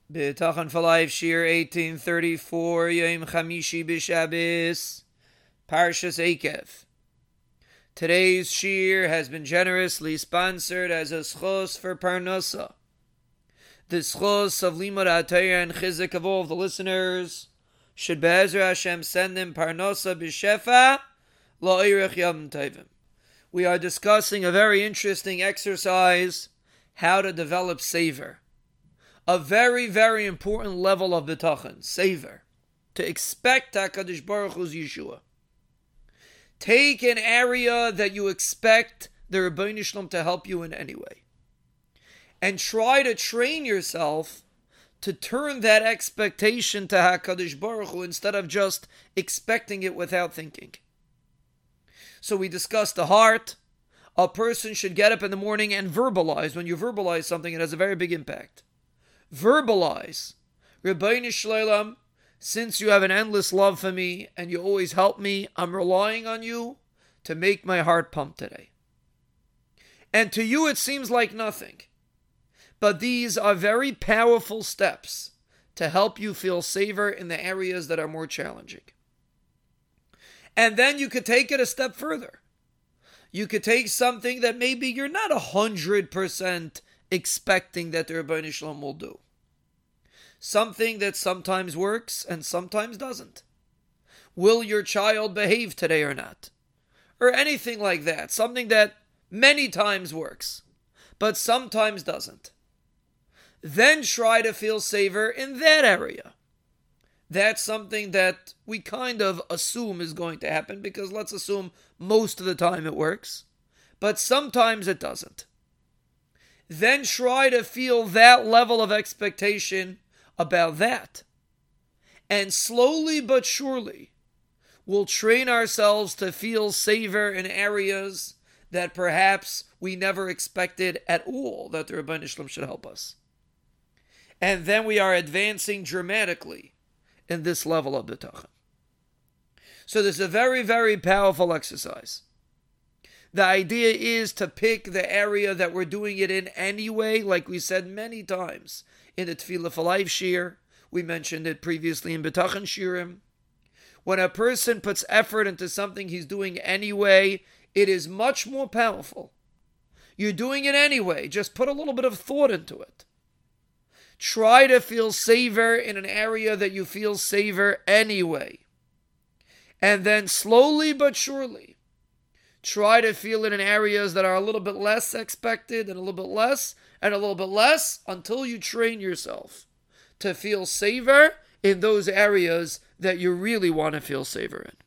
B'tachan for Life, Shir 1834, Yom Chamishi B'Shabbos, Parshas Eikev. Today's Shir has been generously sponsored as a schos for Parnasa. The schos of Limud HaTorah and Chizuk of all of the listeners should Be'ezra Hashem send them Parnasa B'Shefa La'irech Yom Tovim. We are discussing a very interesting exercise, how to develop savor. A very, very important level of bitachon, savor, to expect HaKadosh Baruch Hu's Yeshua. Take an area that you expect the Rebbeinu Shalom to help you in anyway, and try to train yourself to turn that expectation to HaKadosh Baruch Hu instead of just expecting it without thinking. So we discussed the heart. A person should get up in the morning and verbalize. When you verbalize something, it has a very big impact. Verbalize, Rebbeinu Shalom, since you have an endless love for me and you always help me, I'm relying on you to make my heart pump today. And to you it seems like nothing, but these are very powerful steps to help you feel safer in the areas that are more challenging. And then you could take it a step further. You could take something that maybe you're not 100% expecting that the Rebbeinu Shalom will do. Something that sometimes works and sometimes doesn't. Will your child behave today or not? Or anything like that. Something that many times works, but sometimes doesn't. Then try to feel safer in that area. That's something that we kind of assume is going to happen, because let's assume most of the time it works, but sometimes it doesn't. Then try to feel that level of expectation about that. And slowly but surely, we'll train ourselves to feel savor in areas that perhaps we never expected at all that the Rebbeinu Shalom should help us. And then we are advancing dramatically in this level of bitachon. So this is a very, very powerful exercise. The idea is to pick the area that we're doing it in anyway, like we said many times in the Tefillah for Life Shir. We mentioned it previously in Bitachon Shirim. When a person puts effort into something he's doing anyway, it is much more powerful. You're doing it anyway, just put a little bit of thought into it. Try to feel savor in an area that you feel savor anyway. And then slowly but surely, try to feel it in areas that are a little bit less expected and a little bit less and a little bit less until you train yourself to feel savor in those areas that you really want to feel savor in.